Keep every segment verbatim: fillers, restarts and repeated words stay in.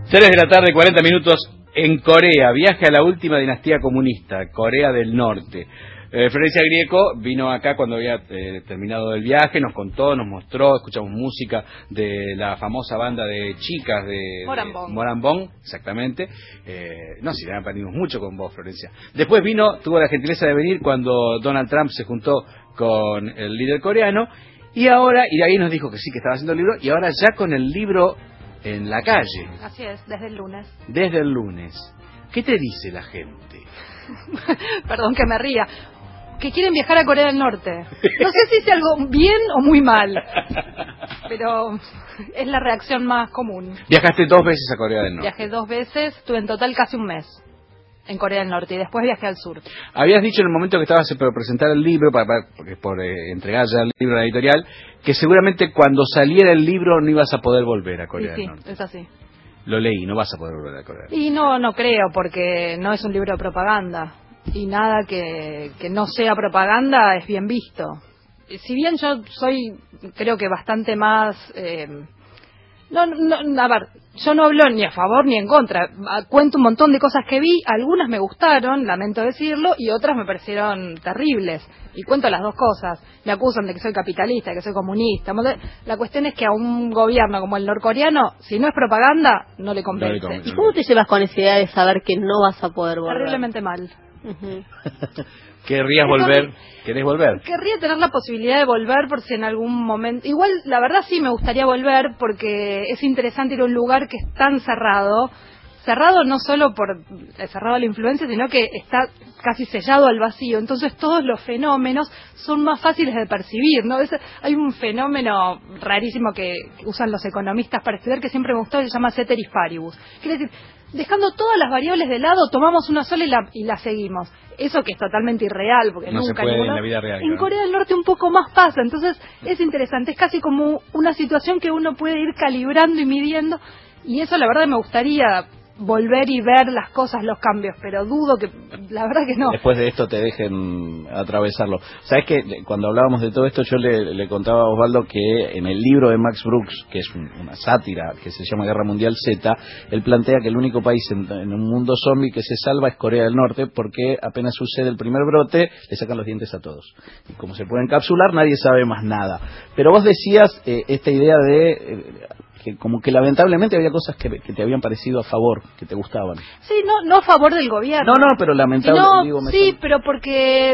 tres de la tarde, cuarenta minutos en Corea. Viaje a la última dinastía comunista, Corea del Norte. Eh, Florencia Grieco vino acá cuando había eh, terminado el viaje, nos contó, nos mostró, escuchamos música de la famosa banda de chicas de Morambón. Morambón, exactamente. Eh, no, si le aprendimos mucho con vos, Florencia. Después vino, tuvo la gentileza de venir cuando Donald Trump se juntó con el líder coreano, y ahora, y ahí nos dijo que sí, que estaba haciendo el libro, y ahora ya con el libro en la calle. Así es, desde el lunes. Desde el lunes. ¿Qué te dice la gente? Perdón que me ría. Que quieren viajar a Corea del Norte. No sé si es algo bien o muy mal, pero es la reacción más común. Viajaste dos veces a Corea del Norte. Viajé dos veces, estuve en total casi un mes en Corea del Norte y después viajé al sur. Habías dicho en el momento que estabas por presentar el libro, para, para, porque por eh, entregar ya el libro a la editorial, que seguramente cuando saliera el libro no ibas a poder volver a Corea sí, del Norte. Sí, es así. Lo leí, no vas a poder volver a Corea del Norte. Y no, no creo, porque no es un libro de propaganda. Y nada que, que no sea propaganda es bien visto. Si bien yo soy, creo que bastante más... Eh, no, no, a ver, yo no hablo ni a favor ni en contra. Cuento un montón de cosas que vi, algunas me gustaron, lamento decirlo, y otras me parecieron terribles. Y cuento las dos cosas. Me acusan de que soy capitalista, que soy comunista. La cuestión es que a un gobierno como el norcoreano, si no es propaganda, no le convence. No le convence. ¿Y cómo te llevas con esa idea de saber que no vas a poder volver? Terriblemente mal. Uh-huh. ¿Querrías volver? ¿Querés volver? Querría tener la posibilidad de volver por si en algún momento... Igual, la verdad sí me gustaría volver porque es interesante ir a un lugar que es tan cerrado. Cerrado no solo por cerrado a la influencia, sino que está casi sellado al vacío. Entonces todos los fenómenos son más fáciles de percibir, ¿no? Es, hay un fenómeno rarísimo que, que usan los economistas para estudiar que siempre me gustó, que se llama ceteris paribus. Quiere decir, dejando todas las variables de lado, tomamos una sola y la, y la seguimos. Eso que es totalmente irreal, porque no nunca... se puede ninguno, en la vida real. En ¿no? Corea del Norte un poco más pasa, entonces es interesante. Es casi como una situación que uno puede ir calibrando y midiendo, y eso la verdad me gustaría... volver y ver las cosas, los cambios, pero dudo que, la verdad que no. Después de esto te dejen atravesarlo. ¿Sabes qué? Cuando hablábamos de todo esto, yo le, le contaba a Osvaldo que en el libro de Max Brooks, que es un, una sátira que se llama Guerra Mundial Z, él plantea que el único país en, en un mundo zombie que se salva es Corea del Norte, porque apenas sucede el primer brote, le sacan los dientes a todos. Y como se puede encapsular, nadie sabe más nada. Pero vos decías eh, esta idea de... Eh, que como que lamentablemente había cosas que, que te habían parecido a favor, que te gustaban. Sí, no no a favor del gobierno. No, no, pero lamentablemente... No, digo, me sí, son... pero porque eh,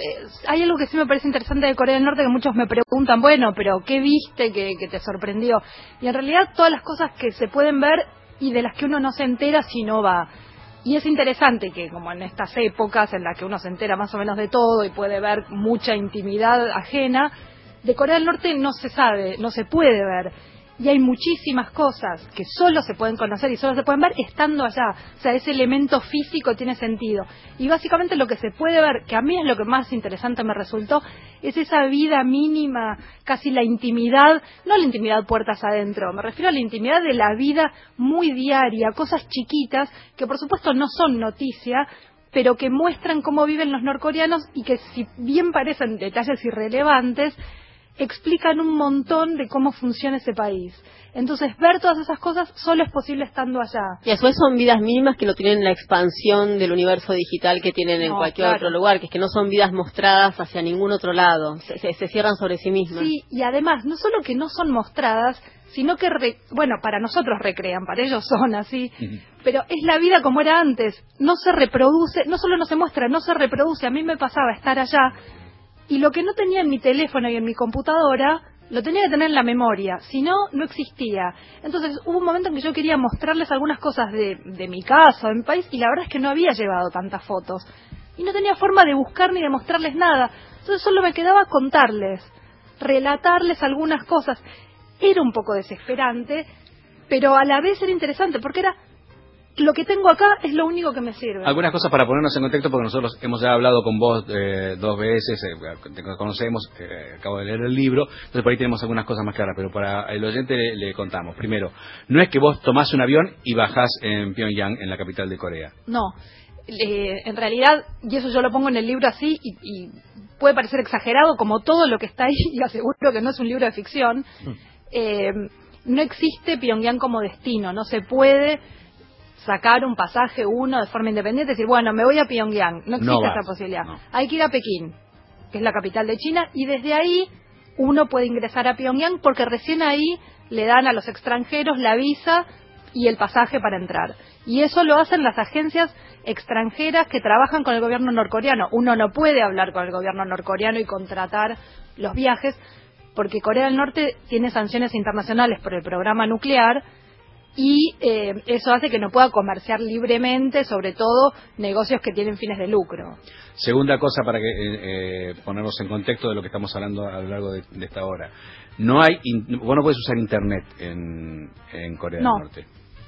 hay algo que sí me parece interesante de Corea del Norte, que muchos me preguntan, bueno, pero ¿qué viste que, que te sorprendió? Y en realidad todas las cosas que se pueden ver y de las que uno no se entera si no va. Y es interesante que, como en estas épocas en las que uno se entera más o menos de todo y puede ver mucha intimidad ajena, de Corea del Norte no se sabe, no se puede ver. Y hay muchísimas cosas que solo se pueden conocer y solo se pueden ver estando allá. O sea, ese elemento físico tiene sentido. Y básicamente lo que se puede ver, que a mí es lo que más interesante me resultó, es esa vida mínima, casi la intimidad, no la intimidad puertas adentro, me refiero a la intimidad de la vida muy diaria, cosas chiquitas que por supuesto no son noticia, pero que muestran cómo viven los norcoreanos y que si bien parecen detalles irrelevantes, explican un montón de cómo funciona ese país. Entonces, ver todas esas cosas solo es posible estando allá. Y a su vez son vidas mínimas que no tienen la expansión del universo digital que tienen en no, cualquier claro. otro lugar, que es que no son vidas mostradas hacia ningún otro lado, se, se, se cierran sobre sí mismas. Sí, y además, no solo que no son mostradas, sino que, re, bueno, para nosotros recrean, para ellos son así, uh-huh. pero es la vida como era antes, no se reproduce, no solo no se muestra, no se reproduce. A mí me pasaba estar allá, y lo que no tenía en mi teléfono y en mi computadora, lo tenía que tener en la memoria, si no, no existía. Entonces hubo un momento en que yo quería mostrarles algunas cosas de, de mi casa, de mi país, y la verdad es que no había llevado tantas fotos. Y no tenía forma de buscar ni de mostrarles nada. Entonces solo me quedaba contarles, relatarles algunas cosas. Era un poco desesperante, pero a la vez era interesante, porque era... lo que tengo acá es lo único que me sirve. Algunas cosas para ponernos en contexto, porque nosotros hemos ya hablado con vos eh, dos veces, eh, te conocemos, eh, acabo de leer el libro, entonces por ahí tenemos algunas cosas más claras, pero para el oyente le, le contamos. Primero, no es que vos tomás un avión y bajás en Pyongyang, en la capital de Corea. No, eh, en realidad, y eso yo lo pongo en el libro así, y, y puede parecer exagerado como todo lo que está ahí, y aseguro que no es un libro de ficción, eh, no existe Pyongyang como destino, no se puede... sacar un pasaje uno de forma independiente y decir, bueno, me voy a Pyongyang. No existe No esa vas, posibilidad. no. Hay que ir a Pekín, que es la capital de China, y desde ahí uno puede ingresar a Pyongyang porque recién ahí le dan a los extranjeros la visa y el pasaje para entrar. Y eso lo hacen las agencias extranjeras que trabajan con el gobierno norcoreano. Uno no puede hablar con el gobierno norcoreano y contratar los viajes porque Corea del Norte tiene sanciones internacionales por el programa nuclear y eh, eso hace que no pueda comerciar libremente, sobre todo negocios que tienen fines de lucro. Segunda cosa para que eh, eh, ponernos en contexto de lo que estamos hablando a lo largo de, de esta hora. No hay, in, vos no puedes usar internet en, en Corea no. del Norte.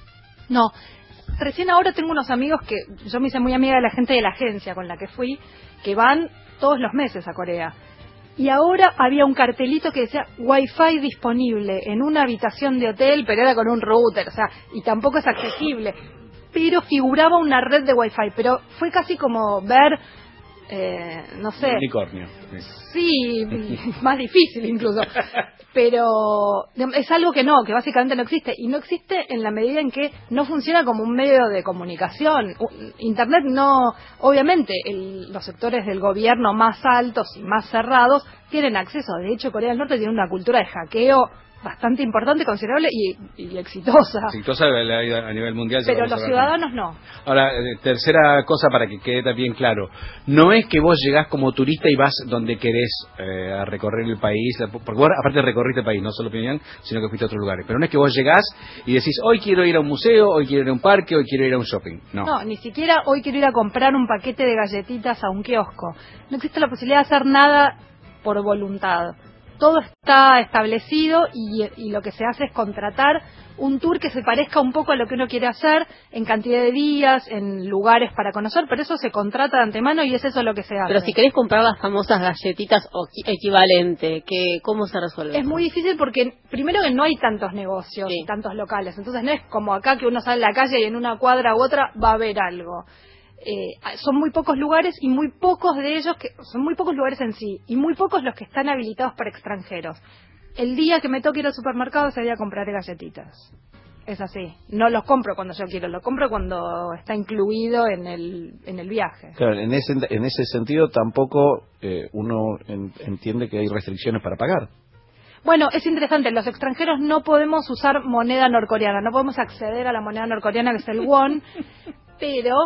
No. Recién ahora tengo unos amigos que yo me hice muy amiga de la gente de la agencia con la que fui, que van todos los meses a Corea. Y ahora había un cartelito que decía Wi-Fi disponible en una habitación de hotel, pero era con un router, o sea, y tampoco es accesible. Pero figuraba una red de Wi-Fi, pero fue casi como ver, eh, no sé... Un unicornio. Sí, más difícil incluso. Pero es algo que no, que básicamente no existe. Y no existe en la medida en que no funciona como un medio de comunicación. Internet no, obviamente, el, los sectores del gobierno más altos y más cerrados tienen acceso. De hecho, Corea del Norte tiene una cultura de hackeo bastante importante, considerable y, y exitosa. Exitosa a nivel mundial. Pero los ciudadanos no. Ahora, tercera cosa para que quede también claro. No es que vos llegás como turista y vas donde querés eh, a recorrer el país, porque vos aparte recorriste el país, no solo Pyongyang, sino que fuiste a otros lugares. Pero no es que vos llegás y decís, hoy quiero ir a un museo, hoy quiero ir a un parque, hoy quiero ir a un shopping. No. No, ni siquiera hoy quiero ir a comprar un paquete de galletitas a un kiosco. No existe la posibilidad de hacer nada por voluntad. Todo está establecido y, y lo que se hace es contratar un tour que se parezca un poco a lo que uno quiere hacer en cantidad de días, en lugares para conocer, pero eso se contrata de antemano y es eso lo que se hace. Pero si querés comprar las famosas galletitas o equivalente, ¿qué, ¿cómo se resuelve? Es muy difícil porque primero que no hay tantos negocios, sí. tantos locales, entonces no es como acá que uno sale a la calle y en una cuadra u otra va a haber algo. Eh, son muy pocos lugares y muy pocos de ellos, que son muy pocos lugares en sí, y muy pocos los que están habilitados para extranjeros. El día que me toque ir al supermercado ese día compraré galletitas. Es así. No los compro cuando yo quiero, los compro cuando está incluido en el, en el viaje. Claro, en ese, en ese sentido tampoco eh, uno en, entiende que hay restricciones para pagar. Bueno, es interesante, los extranjeros no podemos usar moneda norcoreana, no podemos acceder a la moneda norcoreana que es el won, pero...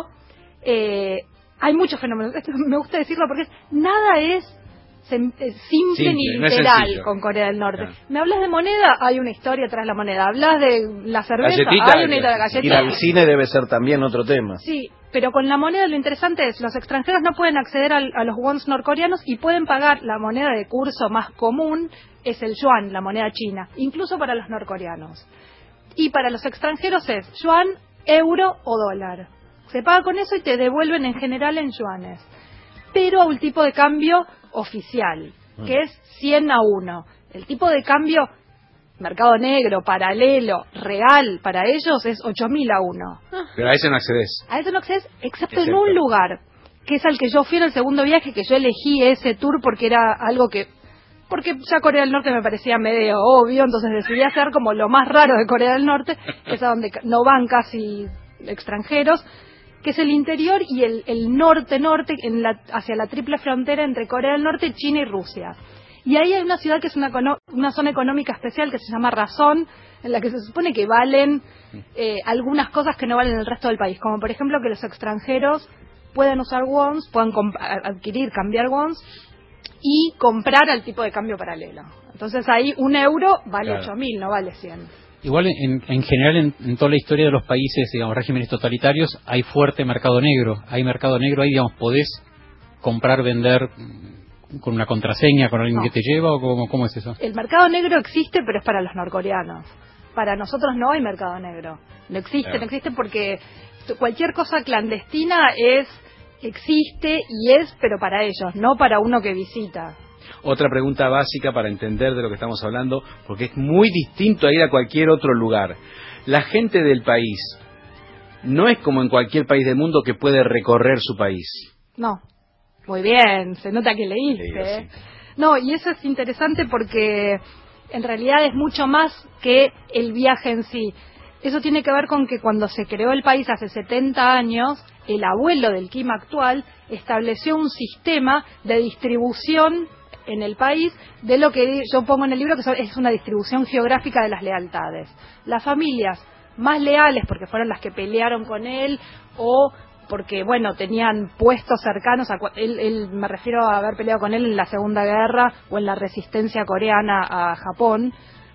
Eh, hay muchos fenómenos. Esto me gusta decirlo porque es, nada es sem, eh, simple, simple ni literal no con Corea del Norte. Claro. Me hablas de moneda, hay una historia tras la moneda. Hablas de la cerveza, galletita, hay una historia de galletita. Ir al cine debe ser también otro tema. Sí, pero con la moneda lo interesante es los extranjeros no pueden acceder al, a los wons norcoreanos y pueden pagar la moneda de curso más común, es el yuan, la moneda china, incluso para los norcoreanos. Y para los extranjeros es yuan, euro o dólar. Se paga con eso y te devuelven en general en yuanes, pero a un tipo de cambio oficial, que es cien a uno. El tipo de cambio mercado negro, paralelo, real, para ellos es ocho mil a uno. Pero a ese no accedes. A eso no accedes, excepto en un lugar, que es al que yo fui en el segundo viaje, que yo elegí ese tour porque era algo que... porque ya Corea del Norte me parecía medio obvio, entonces decidí hacer como lo más raro de Corea del Norte, que es a donde no van casi extranjeros, que es el interior y el, el norte-norte en la, hacia la triple frontera entre Corea del Norte, China y Rusia. Y ahí hay una ciudad que es una, una zona económica especial que se llama Razón, en la que se supone que valen eh, algunas cosas que no valen en el resto del país, como por ejemplo que los extranjeros puedan usar wons, puedan adquirir, cambiar wons y comprar al tipo de cambio paralelo. Entonces ahí un euro vale claro. ocho mil, no vale cien. Igual, en, en general, en, en toda la historia de los países, digamos, regímenes totalitarios, hay fuerte mercado negro. Hay mercado negro, ahí, digamos, podés comprar, vender con una contraseña, con alguien no. que te lleva, o cómo, cómo es eso. El mercado negro existe, pero es para los norcoreanos. Para nosotros no hay mercado negro. No existe, claro. no existe porque cualquier cosa clandestina es, existe y es, pero para ellos, no para uno que visita. Otra pregunta básica para entender de lo que estamos hablando, porque es muy distinto a ir a cualquier otro lugar. La gente del país no es como en cualquier país del mundo que puede recorrer su país. No, muy bien, se nota que leíste. Sí, sí. No, y eso es interesante porque en realidad es mucho más que el viaje en sí. Eso tiene que ver con que cuando se creó el país hace setenta años, el abuelo del Kim actual estableció un sistema de distribución en el país de lo que yo pongo en el libro, que es una distribución geográfica de las lealtades. Las familias más leales, porque fueron las que pelearon con él, o porque, bueno, tenían puestos cercanos, a, él, él, me refiero a haber peleado con él en la Segunda Guerra o en la resistencia coreana a Japón.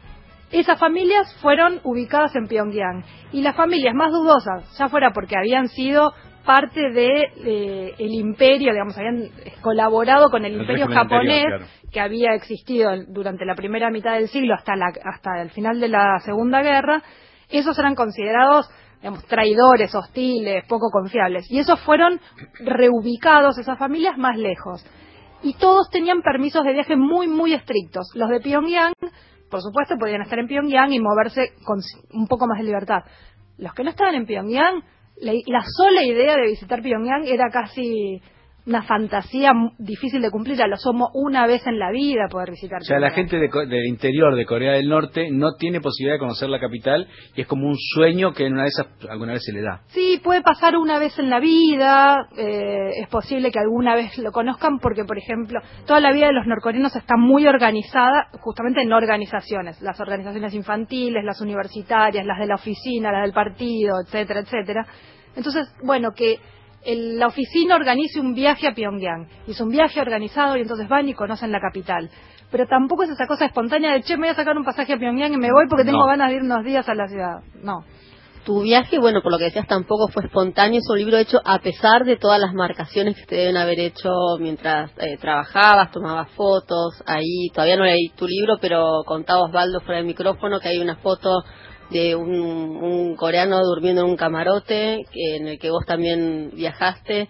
Esas familias fueron ubicadas en Pyongyang. Y las familias más dudosas, ya fuera porque habían sido parte de eh, el imperio, digamos, habían colaborado con el, el imperio japonés, anterior, claro, que había existido durante la primera mitad del siglo hasta, la, hasta el final de la Segunda Guerra, esos eran considerados, digamos, traidores, hostiles, poco confiables. Y esos fueron reubicados, esas familias, más lejos. Y todos tenían permisos de viaje muy, muy estrictos. Los de Pyongyang, por supuesto, podían estar en Pyongyang y moverse con un poco más de libertad. Los que no estaban en Pyongyang, la, la sola idea de visitar Pyongyang era casi una fantasía difícil de cumplir. Ya lo somos una vez en la vida poder visitar Pyongyang. O sea, la gente de, del interior de Corea del Norte no tiene posibilidad de conocer la capital y es como un sueño que en una de esas alguna vez se le da. Sí, puede pasar una vez en la vida, eh, es posible que alguna vez lo conozcan porque, por ejemplo, toda la vida de los norcoreanos está muy organizada justamente en organizaciones, las organizaciones infantiles, las universitarias, las de la oficina, las del partido, etcétera, etcétera. Entonces, bueno, que El, la oficina organice un viaje a Pyongyang, hizo un viaje organizado y entonces van y conocen la capital, pero tampoco es esa cosa espontánea de che, me voy a sacar un pasaje a Pyongyang y me voy porque tengo no. ganas de ir unos días a la ciudad. No. Tu viaje, bueno, por lo que decías, tampoco fue espontáneo, es un libro hecho a pesar de todas las marcaciones que te deben haber hecho mientras eh, trabajabas, tomabas fotos. Ahí todavía no leí tu libro, pero contaba Osvaldo fuera del micrófono que hay una foto de un, un coreano durmiendo en un camarote que, en el que vos también viajaste,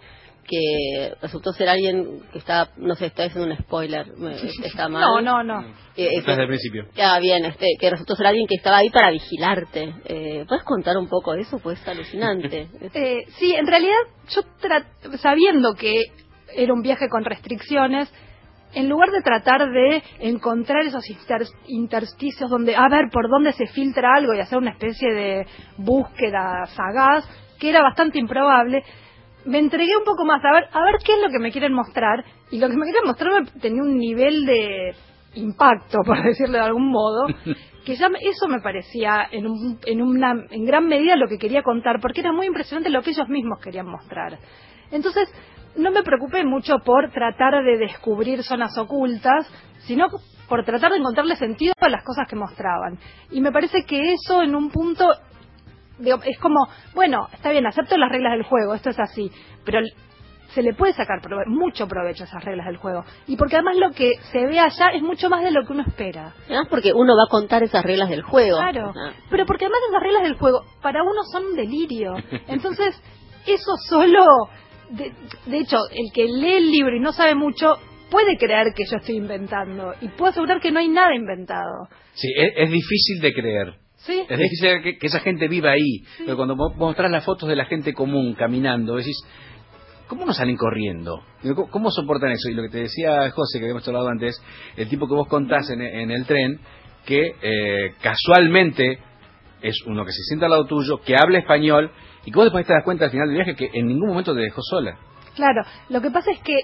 que resultó ser alguien que está, no sé, está haciendo un spoiler, está mal. No, no, no. Eh, Desde el principio. Ya, bien, este, que resultó ser alguien que estaba ahí para vigilarte. Eh, ¿Puedes contar un poco de eso? Pues es alucinante. eh, sí, en realidad, yo tra- sabiendo que era un viaje con restricciones, en lugar de tratar de encontrar esos inter- intersticios donde, a ver, por dónde se filtra algo y hacer una especie de búsqueda sagaz, que era bastante improbable, me entregué un poco más a ver, a ver qué es lo que me quieren mostrar, y lo que me quieren mostrar tenía un nivel de impacto, por decirlo de algún modo, que ya me, eso me parecía en, un, en, una, en gran medida lo que quería contar, porque era muy impresionante lo que ellos mismos querían mostrar. Entonces, no me preocupé mucho por tratar de descubrir zonas ocultas, sino por tratar de encontrarle sentido a las cosas que mostraban. Y me parece que eso en un punto, digo, es como, bueno, está bien, acepto las reglas del juego, esto es así, pero se le puede sacar prove- mucho provecho a esas reglas del juego. Y porque además lo que se ve allá es mucho más de lo que uno espera. Además porque uno va a contar esas reglas del juego. Claro, ah. pero porque además esas reglas del juego para uno son un delirio. Entonces, eso solo... De, de hecho, el que lee el libro y no sabe mucho puede creer que yo estoy inventando, y puedo asegurar que no hay nada inventado. Sí, es, es difícil de creer. ¿Sí? Es difícil que, que esa gente viva ahí. Sí. Pero cuando vos mostrás las fotos de la gente común caminando, decís, ¿cómo no salen corriendo? ¿Cómo, cómo soportan eso? Y lo que te decía José, que habíamos hablado antes, el tipo que vos contás en, en el tren, que eh, casualmente es uno que se sienta al lado tuyo, que habla español, y que vos después te das cuenta al final del viaje que en ningún momento te dejó sola. Claro, lo que pasa es que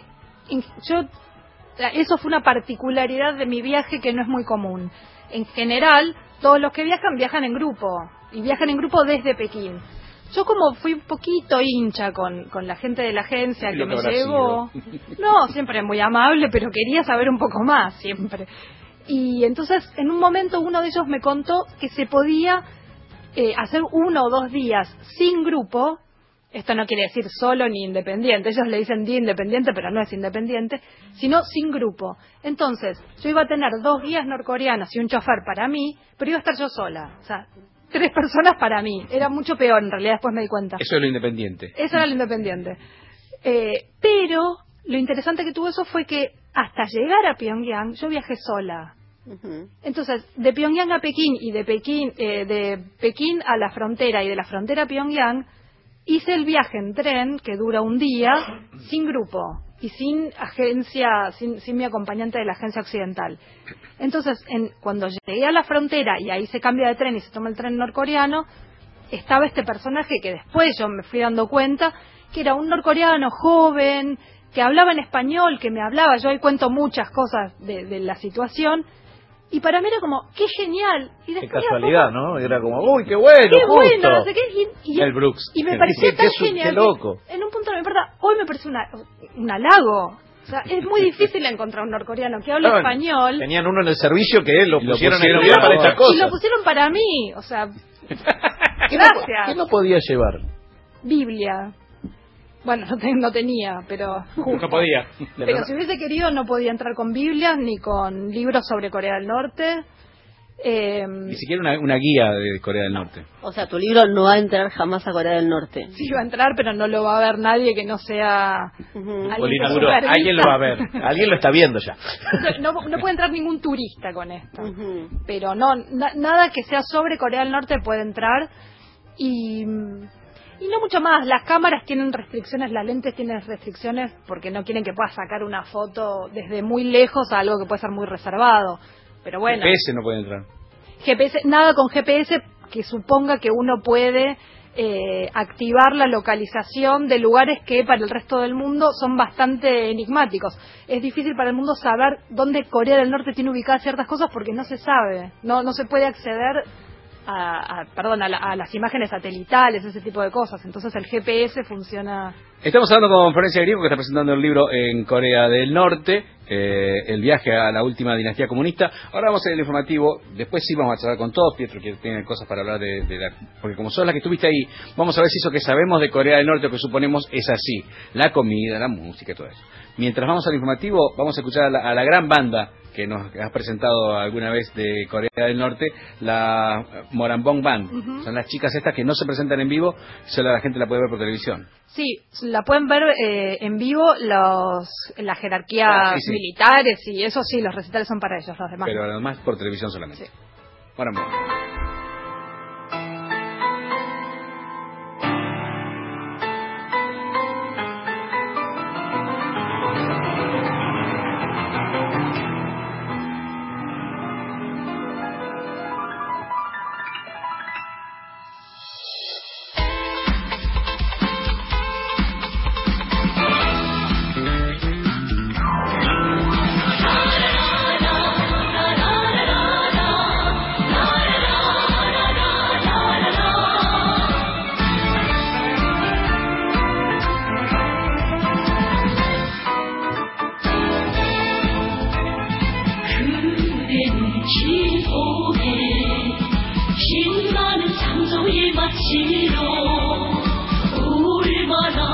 yo, eso fue una particularidad de mi viaje que no es muy común. En general, todos los que viajan, viajan en grupo, y viajan en grupo desde Pekín. Yo como fui un poquito hincha con, con la gente de la agencia que me llevó, no, siempre muy amable, pero quería saber un poco más, siempre. Y entonces, en un momento, uno de ellos me contó que se podía eh, hacer uno o dos días sin grupo. Esto no quiere decir solo ni independiente, ellos le dicen día independiente, pero no es independiente, sino sin grupo. Entonces, yo iba a tener dos guías norcoreanos y un chofer para mí, pero iba a estar yo sola. O sea, tres personas para mí. Era mucho peor, en realidad, después me di cuenta. Eso es lo independiente. Eso era lo independiente. Eh, pero lo interesante que tuvo eso fue que hasta llegar a Pyongyang, yo viajé sola. Uh-huh. Entonces, de Pyongyang a Pekín y de Pekín, eh, de Pekín a la frontera y de la frontera a Pyongyang, hice el viaje en tren, que dura un día, sin grupo y sin agencia, sin, sin mi acompañante de la agencia occidental. Entonces, en, cuando llegué a la frontera y ahí se cambia de tren y se toma el tren norcoreano, estaba este personaje que después yo me fui dando cuenta que era un norcoreano joven, que hablaba en español, que me hablaba, yo ahí cuento muchas cosas de, de la situación, y para mí era como, qué genial. Y qué después casualidad, poco, ¿no? Era como, uy, qué bueno, qué justo. bueno, no sé qué, y, y, el Brooks. y me pareció Qué- tan qué- genial. qué loco. Que en un punto no me importa, hoy me parece una, un halago. O sea, es muy difícil encontrar un norcoreano que hable No, español. Tenían uno en el servicio que lo Y lo pusieron, pusieron en el para para vos. estas cosas. Y lo pusieron para mí, o sea, ¿Qué no- gracias. ¿Qué no podía llevar? Biblia. Bueno, no, te- no tenía, pero No podía. pero si hubiese querido no podía entrar con Biblias ni con libros sobre Corea del Norte. Eh, Ni siquiera una, una guía de Corea del Norte. O sea, tu libro no va a entrar jamás a Corea del Norte. sí iba a entrar, pero no lo va a ver nadie que no sea Ujú. alguien Polina que Duro, supervisa. alguien lo va a ver. Alguien lo está viendo ya. No, no puede entrar ningún turista con esto. Ujú. Pero no, na- nada que sea sobre Corea del Norte puede entrar. Y, y no mucho más. Las cámaras tienen restricciones, las lentes tienen restricciones porque no quieren que puedas sacar una foto desde muy lejos a algo que puede ser muy reservado. Pero bueno, G P S no puede entrar. G P S, nada con G P S que suponga que uno puede eh, activar la localización de lugares que para el resto del mundo son bastante enigmáticos. Es difícil para el mundo saber dónde Corea del Norte tiene ubicadas ciertas cosas porque no se sabe, no no se puede acceder a, a perdón a, la- a las imágenes satelitales, ese tipo de cosas. Entonces el G P S funciona. Estamos hablando con Florencia Griego, que está presentando el libro en Corea del Norte, eh, el viaje a la última dinastía comunista. Ahora vamos a hacer el informativo, después sí vamos a charlar con todos, Pietro que tiene cosas para hablar de, de la... Porque como sos la que estuviste ahí, vamos a ver si eso que sabemos de Corea del Norte o que suponemos es así. La comida, la música y todo eso. Mientras vamos al informativo, vamos a escuchar a la, a la gran banda que nos has presentado alguna vez de Corea del Norte, la Morambong Band. Ujú. Son las chicas estas que no se presentan en vivo, solo la gente la puede ver por televisión. Sí, la pueden ver eh, en vivo los las jerarquías Ah, sí, sí. militares y eso sí, los recitales son para ellos, los demás. Pero además por televisión solamente. Sí. Morambong. 그대는 지옥에 신나는 창조의 마치로 얼마나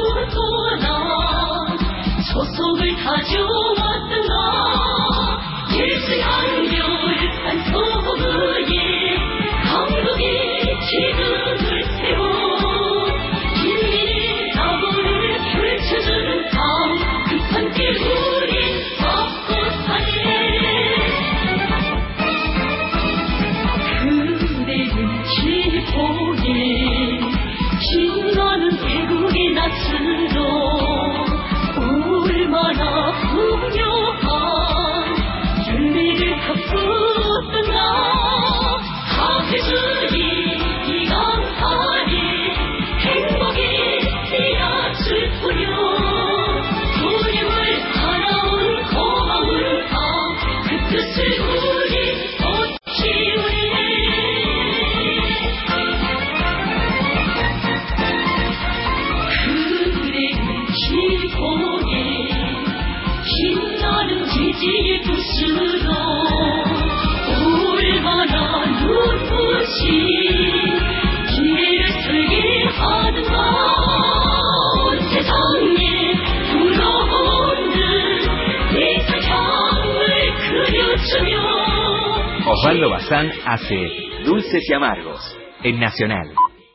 굳건한 초석을 다져왔던가 예수의 한결한 소금에 강국의 기둥을 세워 인민의 낙원을 펼쳐주는 삶 그 함께 우린 걷고 사네 그대는 지포에 신나는 태국의 낯으로 얼마나 풍요한 윤리를 갚았던가 하늘이 이강하니 행복이 씨앗을 뿌려 두려움을 알아온 고마운 마음 그 뜻을 우리 걷지우리 그대는 지공에 신나는 지지의 뜻으로 얼마나 눈부신 기회를 설계하는가 온 세상에 불어오는 네 사랑을 그려주며 Osvaldo Bazán hace Dulces y Amargos en Nacional.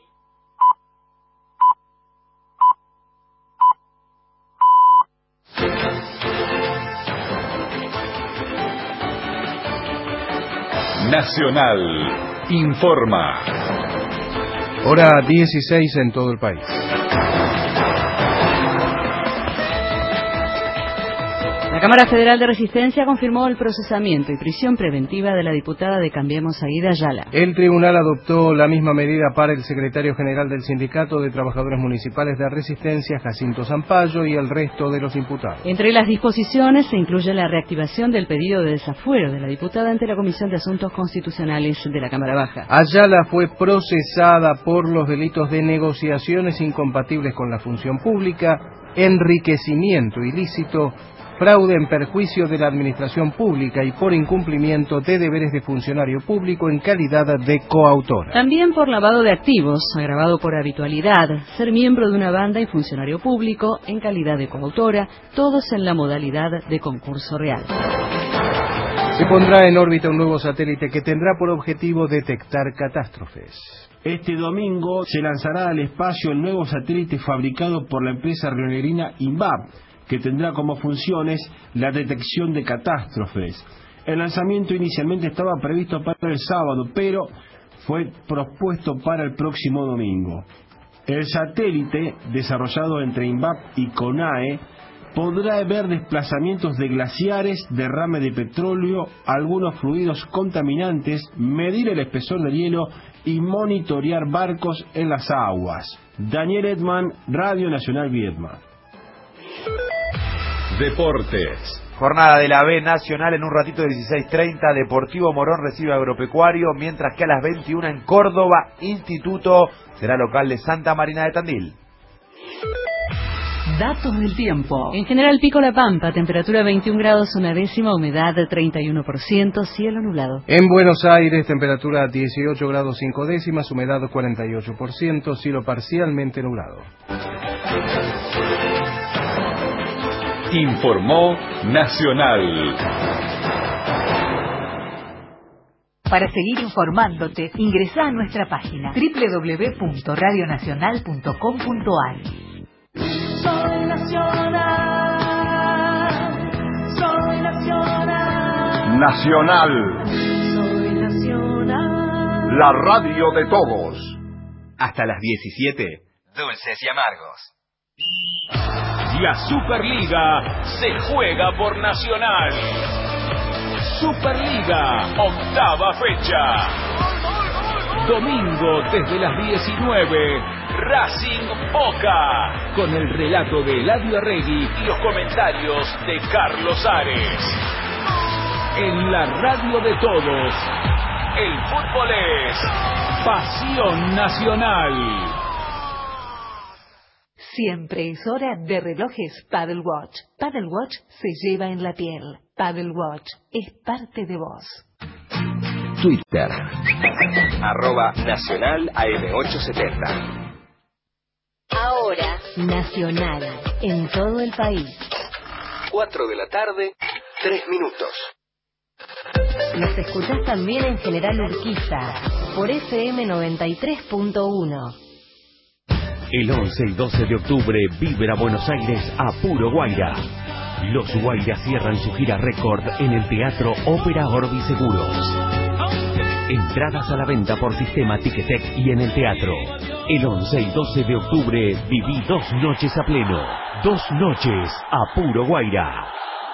Nacional informa. Hora dieciséis en todo el país. La Cámara Federal de Resistencia confirmó el procesamiento y prisión preventiva de la diputada de Cambiemos Aida Ayala. El tribunal adoptó la misma medida para el secretario general del Sindicato de Trabajadores Municipales de Resistencia, Jacinto Zampayo, y el resto de los imputados. Entre las disposiciones se incluye la reactivación del pedido de desafuero de la diputada ante la Comisión de Asuntos Constitucionales de la Cámara Baja. Ayala fue procesada por los delitos de negociaciones incompatibles con la función pública, enriquecimiento ilícito, fraude en perjuicio de la administración pública y por incumplimiento de deberes de funcionario público en calidad de coautora. También por lavado de activos, agravado por habitualidad, ser miembro de una banda y funcionario público en calidad de coautora, todos en la modalidad de concurso real. Se pondrá en órbita un nuevo satélite que tendrá por objetivo detectar catástrofes. Este domingo se lanzará al espacio el nuevo satélite fabricado por la empresa rionegrina INVAP, que tendrá como funciones la detección de catástrofes. El lanzamiento inicialmente estaba previsto para el sábado, pero fue propuesto para el próximo domingo. El satélite, desarrollado entre INVAP y CONAE, podrá ver desplazamientos de glaciares, derrame de petróleo, algunos fluidos contaminantes, medir el espesor del hielo y monitorear barcos en las aguas. Daniel Edman, Radio Nacional Viedma. Deportes. Jornada de la B Nacional en un ratito de dieciséis treinta. Deportivo Morón recibe a Agropecuario, mientras que a las veintiuna en Córdoba, Instituto será local de Santa Marina de Tandil. Datos del tiempo. En general, Pico La Pampa, temperatura veintiún grados una décima, humedad treinta y uno por ciento, cielo nublado. En Buenos Aires, temperatura dieciocho grados cinco décimas, humedad cuarenta y ocho por ciento, cielo parcialmente nublado. Informó Nacional. Para seguir informándote, ingresa a nuestra página doble u doble u doble u punto radio nacional punto com punto a r. Soy nacional, soy nacional. Nacional. Soy nacional. La radio de todos. Hasta las diecisiete, Dulces y Amargos. La Superliga se juega por Nacional. Superliga, octava fecha. Domingo desde las diecinueve, Racing Boca, con el relato de Eladio Arregui y los comentarios de Carlos Ares. En la radio de todos, el fútbol es pasión nacional. Siempre es hora de relojes Paddle Watch. Paddle Watch se lleva en la piel. Paddle Watch es parte de vos. Twitter. Arroba Nacional A M ochocientos setenta. Ahora, Nacional, en todo el país. cuatro de la tarde, tres minutos. Nos escuchás también en General Urquiza, por F M noventa y tres punto uno. El once y doce de octubre, Vibra Buenos Aires a puro Guaira. Los Guairas cierran su gira récord en el Teatro Ópera Orbi Seguros. Entradas a la venta por sistema Ticketek y en el teatro. El once y doce de octubre viví dos noches a pleno. Dos noches a puro Guaira.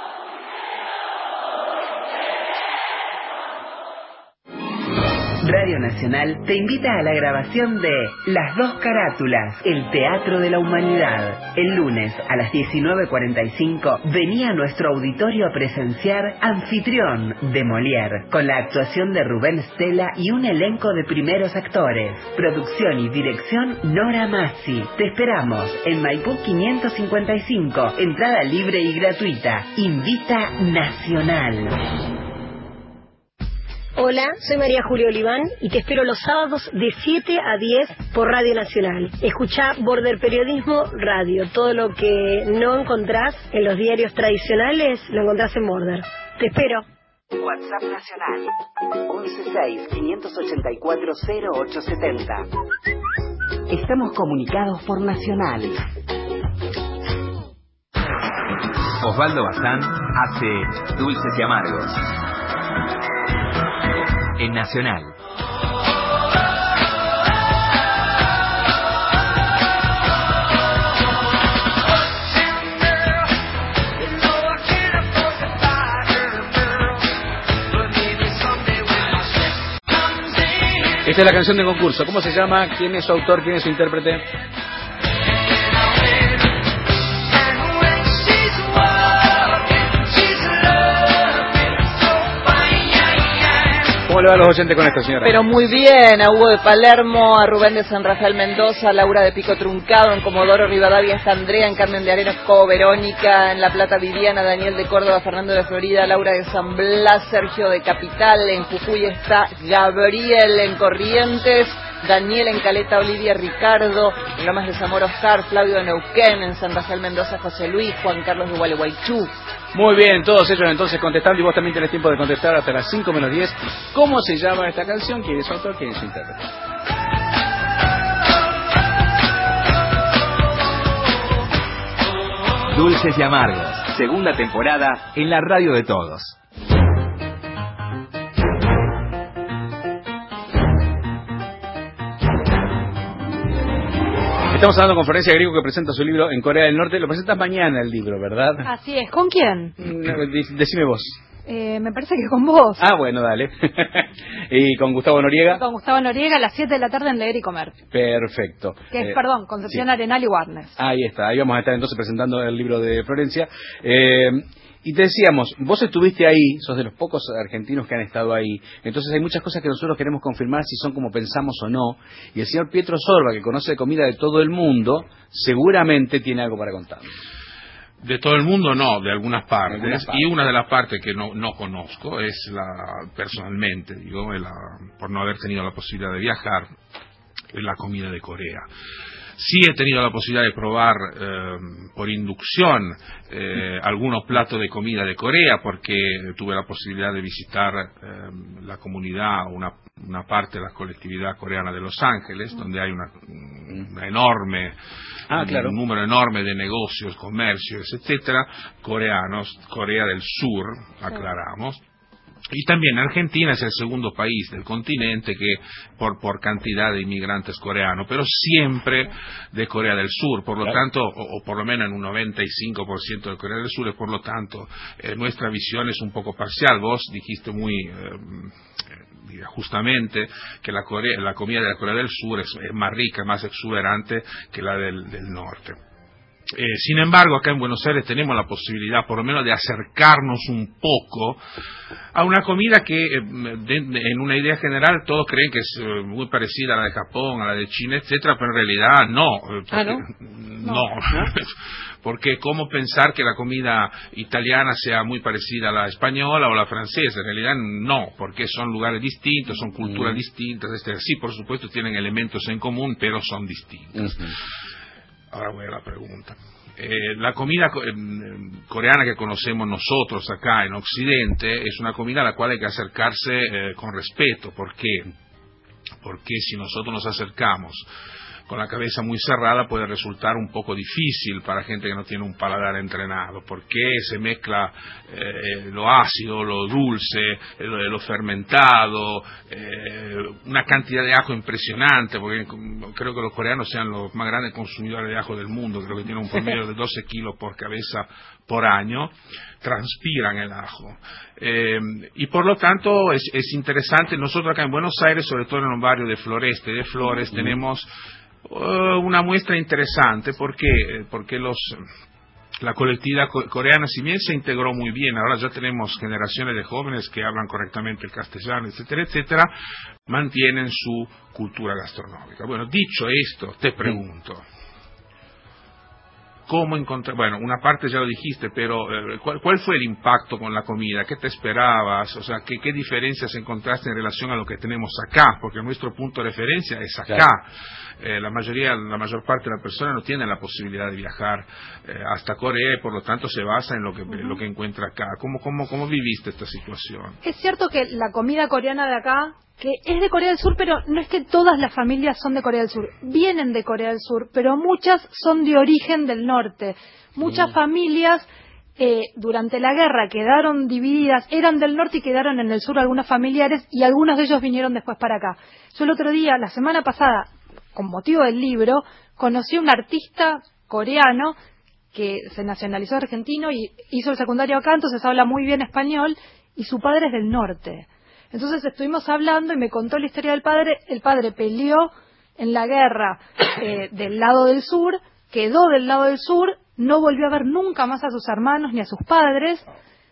Radio Nacional te invita a la grabación de Las Dos Carátulas, el Teatro de la Humanidad. El lunes a las diecinueve cuarenta y cinco venía a nuestro auditorio a presenciar Anfitrión de Molière, con la actuación de Rubén Stella y un elenco de primeros actores. Producción y dirección Nora Massi. Te esperamos en Maipú quinientos cincuenta y cinco, entrada libre y gratuita. Invita Nacional. Hola, soy María Julia Oliván y te espero los sábados de siete a diez por Radio Nacional. Escuchá Border Periodismo Radio. Todo lo que no encontrás en los diarios tradicionales lo encontrás en Border. Te espero. WhatsApp Nacional once seis, quinientos ochenta y cuatro, cero ocho setenta. Estamos comunicados por Nacional. Osvaldo Bazán hace Dulces y Amargos. En Nacional. Esta es la canción de concurso. ¿Cómo se llama? ¿Quién es su autor? ¿Quién es su intérprete? ¿Cómo le va a los oyentes con esto, señora? Pero muy bien, a Hugo de Palermo, a Rubén de San Rafael Mendoza, a Laura de Pico Truncado, en Comodoro Rivadavia está Andrea, en Carmen de Arenas Co, Verónica, en La Plata Viviana, Daniel de Córdoba, Fernando de Florida, Laura de San Blas, Sergio de Capital, en Jujuy está Gabriel, en Corrientes, Daniel en Caleta, Olivia, Ricardo, en Lomas de Zamora, Oscar, Flavio de Neuquén, en San Rafael Mendoza, José Luis, Juan Carlos de Gualeguaychú. Muy bien, todos ellos entonces contestando, y vos también tenés tiempo de contestar hasta las cinco menos diez. ¿Cómo se llama esta canción? ¿Quién es su autor? ¿Quién es su intérprete? Dulces y Amargos, segunda temporada en la radio de todos. Estamos hablando con Florencia Griego, que presenta su libro en Corea del Norte. Lo presentas mañana el libro, ¿verdad? Así es. ¿Con quién? Decime vos. Eh, me parece que con vos. Ah, bueno, dale. ¿Y con Gustavo Noriega? Con Gustavo Noriega a las siete de la tarde en Leer y Comer. Perfecto. Que es, eh, perdón, Concepción sí. Arenal y Warnes. Ahí está, ahí vamos a estar entonces presentando el libro de Florencia. Eh, y te decíamos, vos estuviste ahí, sos de los pocos argentinos que han estado ahí, entonces hay muchas cosas que nosotros queremos confirmar si son como pensamos o no, y el señor Pietro Sorba, que conoce comida de todo el mundo, seguramente tiene algo para contarnos. De todo el mundo no, de algunas partes. Algunas partes. Y una de las partes que no, no conozco es la, personalmente, digo, la, por no haber tenido la posibilidad de viajar, es la comida de Corea. Sí he tenido la posibilidad de probar eh, por inducción eh, algunos platos de comida de Corea, porque tuve la posibilidad de visitar eh, la comunidad, una, una parte de la colectividad coreana de Los Ángeles, donde hay una, una enorme, ah, claro. un número enorme de negocios, comercios, etcétera, coreanos, Corea del Sur, aclaramos. Y también Argentina es el segundo país del continente que por por cantidad de inmigrantes coreanos, pero siempre de Corea del Sur, por lo claro. tanto, o, o por lo menos en un noventa y cinco por ciento de Corea del Sur, y por lo tanto eh, nuestra visión es un poco parcial. Vos dijiste muy eh, justamente que la, Corea, la comida de la Corea del Sur es, es más rica, más exuberante que la del, del norte. Eh, sin embargo, acá en Buenos Aires tenemos la posibilidad, por lo menos, de acercarnos un poco a una comida que, eh, de, de, en una idea general, todos creen que es eh, muy parecida a la de Japón, a la de China, etcétera, pero en realidad no. Porque, ¿Ah, no? No. no. Porque cómo pensar que la comida italiana sea muy parecida a la española o la francesa, en realidad no, porque son lugares distintos, son culturas mm. distintas, etcétera. Sí, por supuesto, tienen elementos en común, pero son distintos. Mm-hmm. Ahora voy a la pregunta. Eh, la comida eh, coreana que conocemos nosotros acá en Occidente es una comida a la cual hay que acercarse eh, con respeto. ¿Por qué? Porque si nosotros nos acercamos con la cabeza muy cerrada puede resultar un poco difícil para gente que no tiene un paladar entrenado, porque se mezcla eh, lo ácido, lo dulce, lo, lo fermentado, eh, una cantidad de ajo impresionante, porque creo que los coreanos sean los más grandes consumidores de ajo del mundo, creo que tienen un promedio de doce kilos por cabeza por año, transpiran el ajo. Eh, y por lo tanto es, es interesante, nosotros acá en Buenos Aires, sobre todo en el barrio de Floreste, de Flores, mm. tenemos una muestra interesante. ¿Por qué? Porque los, la colectividad coreana, si bien se integró muy bien, ahora ya tenemos generaciones de jóvenes que hablan correctamente el castellano, etcétera, etcétera, mantienen su cultura gastronómica. Bueno, dicho esto, te pregunto, ¿cómo encontrar? Bueno, una parte ya lo dijiste, pero eh, ¿cuál, ¿cuál fue el impacto con la comida? ¿Qué te esperabas? O sea, ¿qué, qué diferencias encontraste en relación a lo que tenemos acá? Porque nuestro punto de referencia es acá. Claro. Eh, la mayoría, la mayor parte de las personas no tienen la posibilidad de viajar eh, hasta Corea y por lo tanto se basa en lo que, uh-huh. lo que encuentra acá. ¿Cómo, cómo, ¿Cómo viviste esta situación? Es cierto que la comida coreana de acá, que es de Corea del Sur, pero no es que todas las familias son de Corea del Sur. Vienen de Corea del Sur, pero muchas son de origen del norte. Muchas mm. familias eh, durante la guerra quedaron divididas, eran del norte y quedaron en el sur algunos familiares y algunos de ellos vinieron después para acá. Yo el otro día, la semana pasada, con motivo del libro, conocí a un artista coreano que se nacionalizó argentino y hizo el secundario acá, entonces habla muy bien español y su padre es del norte. Entonces estuvimos hablando y me contó la historia del padre. El padre peleó en la guerra eh, del lado del sur, quedó del lado del sur, no volvió a ver nunca más a sus hermanos ni a sus padres,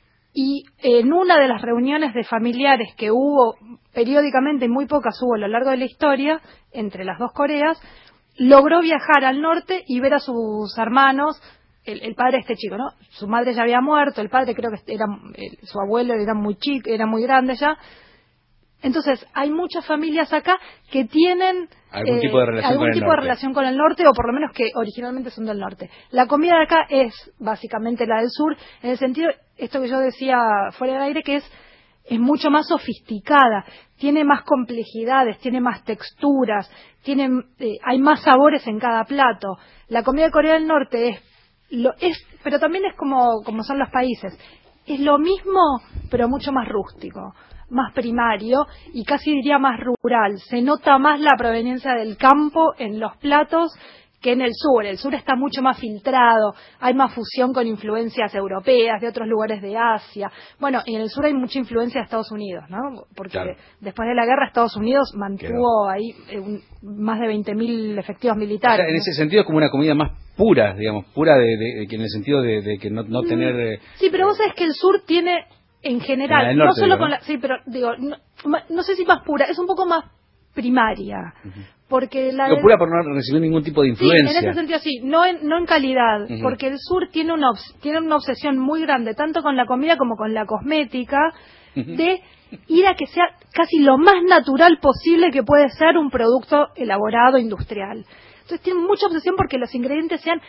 y en una de las reuniones de familiares que hubo periódicamente, muy pocas hubo a lo largo de la historia, entre las dos Coreas, logró viajar al norte y ver a sus hermanos, el, el padre de este chico, ¿no? Su madre ya había muerto, el padre creo que era, el, su abuelo era muy chico, era muy grande ya. Entonces, hay muchas familias acá que tienen algún eh, tipo de relación, algún con, tipo el de relación con el norte, o por lo menos que originalmente son del norte. La comida de acá es básicamente la del sur, en el sentido, esto que yo decía fuera del aire, que es, es mucho más sofisticada, tiene más complejidades, tiene más texturas, tiene, eh, hay más sabores en cada plato. La comida de Corea del Norte es, lo, es pero también es como, como son los países, es lo mismo, pero mucho más rústico, más primario y casi diría más rural. Se nota más la proveniencia del campo en los platos que en el sur. El sur está mucho más filtrado, hay más fusión con influencias europeas, de otros lugares de Asia. Bueno, y en el sur hay mucha influencia de Estados Unidos, ¿no? Porque claro, después de la guerra Estados Unidos mantuvo Quedó. ahí eh, un, más de veinte mil efectivos militares. O sea, en ¿no? ese sentido es como una comida más pura, digamos, pura de, de, de, en el sentido de, de que no, no tener... Eh, sí, pero vos sabés que el sur tiene... En general, norte, no solo digo, con la... Sí, pero digo, no, no sé si más pura, es un poco más primaria. Uh-huh. Porque la... Digo, pura por no recibir ningún tipo de influencia. Sí, en ese sentido sí, no en, no en calidad, uh-huh. porque el sur tiene una, tiene una obsesión muy grande, tanto con la comida como con la cosmética, uh-huh. de ir a que sea casi lo más natural posible que puede ser un producto elaborado industrial. Entonces tienen mucha obsesión porque los ingredientes sean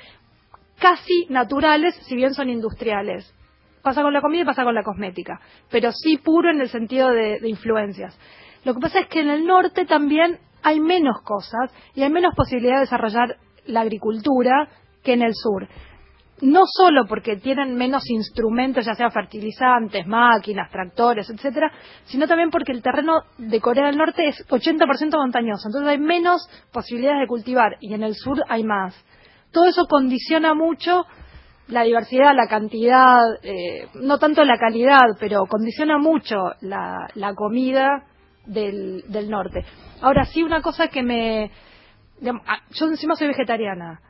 casi naturales, si bien son industriales. Pasa con la comida y pasa con la cosmética, pero sí puro en el sentido de, de influencias. Lo que pasa es que en el norte también hay menos cosas y hay menos posibilidad de desarrollar la agricultura que en el sur. No solo porque tienen menos instrumentos, ya sea fertilizantes, máquinas, tractores, etcétera, sino también porque el terreno de Corea del Norte es ochenta por ciento montañoso, entonces hay menos posibilidades de cultivar y en el sur hay más. Todo eso condiciona mucho la diversidad, la cantidad, eh, no tanto la calidad, pero condiciona mucho la, la comida del, del norte. Ahora sí, una cosa que me... Digamos, yo encima soy vegetariana.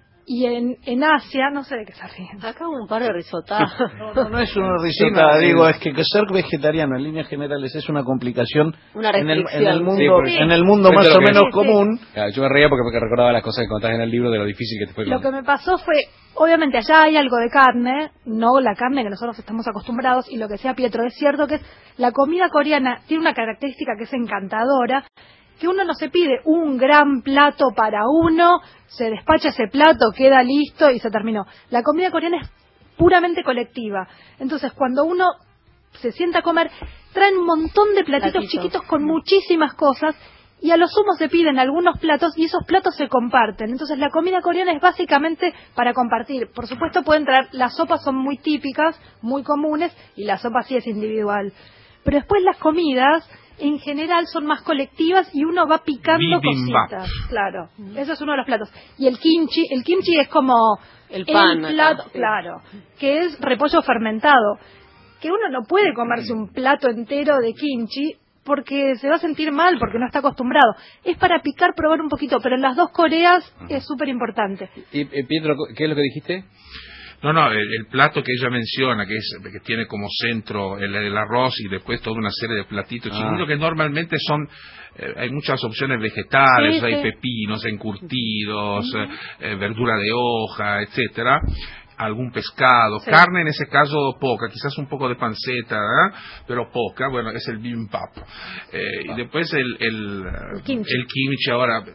Y en, en Asia, no sé de qué se ríen. Acá un par de risotadas. No, no, no es una risota, sí, digo, es que, que ser vegetariano en líneas generales es una complicación una en, el, en el mundo, sí, en el mundo más o menos sí, común. Sí. Claro, yo me reía porque me recordaba las cosas que contabas en el libro de lo difícil que te fue. Lo que me pasó fue, obviamente allá hay algo de carne, no la carne que nosotros estamos acostumbrados, y lo que decía Pietro, es cierto que es, la comida coreana tiene una característica que es encantadora, que uno no se pide un gran plato para uno, se despacha ese plato, queda listo y se terminó. La comida coreana es puramente colectiva. Entonces, cuando uno se sienta a comer, traen un montón de platitos Platito. chiquitos con muchísimas cosas y a lo sumo se piden algunos platos y esos platos se comparten. Entonces, la comida coreana es básicamente para compartir. Por supuesto, pueden traer, las sopas son muy típicas, muy comunes, y la sopa sí es individual. Pero después las comidas en general son más colectivas y uno va picando Bibimbap. cositas. Claro, eso es uno de los platos. Y el kimchi, el kimchi es como el, pan, el plato, acá, sí. claro, que es repollo fermentado, que uno no puede comerse un plato entero de kimchi porque se va a sentir mal, porque no está acostumbrado. Es para picar, probar un poquito, pero en las dos Coreas es súper importante. Y eh, Pietro, ¿qué es lo que dijiste? No, no, el, el plato que ella menciona, que es que tiene como centro el, el arroz y después toda una serie de platitos ah. chiquitos que normalmente son, eh, hay muchas opciones vegetales, sí, hay sí. pepinos encurtidos, uh-huh. eh, verdura de hoja, etcétera, algún pescado, sí. carne en ese caso poca, quizás un poco de panceta, ¿eh? pero poca, bueno, es el bibimbap. Eh, y después el, el, el, kimchi. el kimchi ahora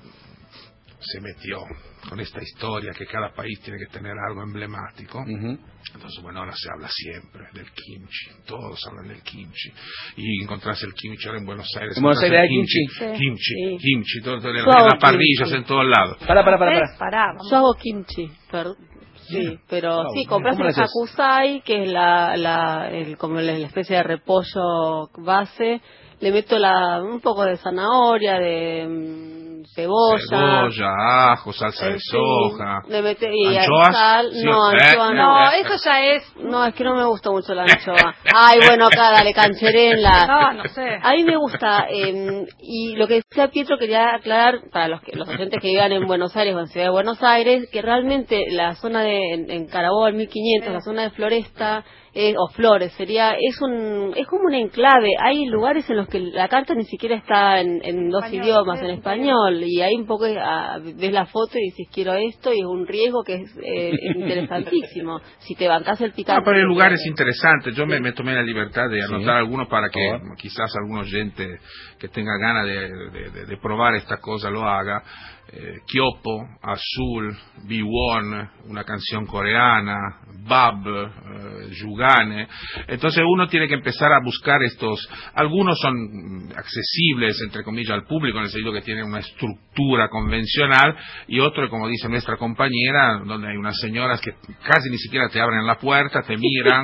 se metió con esta historia que cada país tiene que tener algo emblemático. Uh-huh. Entonces, bueno, ahora se habla siempre del kimchi, todos hablan del kimchi, y encontrás el kimchi ahora en Buenos Aires. ¿En Buenos Aires hay kimchi? Kimchi, kimchi, sí. kimchi, todo, todo, en las parrillas, en todos lados. Para, para, para, para. Pará, yo hago kimchi, perdón. Sí, sí, pero oh, sí, compras el hakusai, que es la, la, el, como la, la especie de repollo base, le meto la, un poco de zanahoria, de con cebolla. Cebolla, ajo, salsa de Sí, soja. le mete y ¿Anchoas? sal. Sí, No, eh, anchoa eh, no. No, eh. eso ya es... No, es que no me gusta mucho la anchoa. Ay, bueno, acá dale cancherela. No, no sé. A mí me gusta, eh, y lo que decía Pietro, quería aclarar para los que los oyentes que vivan en Buenos Aires o en Ciudad de Buenos Aires, que realmente la zona de en, en Carabobo, mil quinientos, la zona de Floresta, eh, o Flores, sería es un es como un enclave. Hay lugares en los que la carta ni siquiera está en, en dos Español, idiomas, sí, en sí. español, y ahí un poco ah, ves la foto y dices quiero esto, y es un riesgo que es eh, interesantísimo. Si te bancas el picante. No, pero hay que lugares tiene. interesantes. Yo me, Sí. me tomé la libertad de anotar algunos para que quizás algún oyente que tenga ganas de, de, de, de probar esta cosa lo haga. Eh, Kyopo, Azul, Biwon, una canción coreana, Bab, eh, Yugane. Entonces uno tiene que empezar a buscar estos. Algunos son mm, accesibles, entre comillas, al público, en el sentido que tienen una estructura convencional, y otro, como dice nuestra compañera, donde hay unas señoras que casi ni siquiera te abren la puerta, te miran.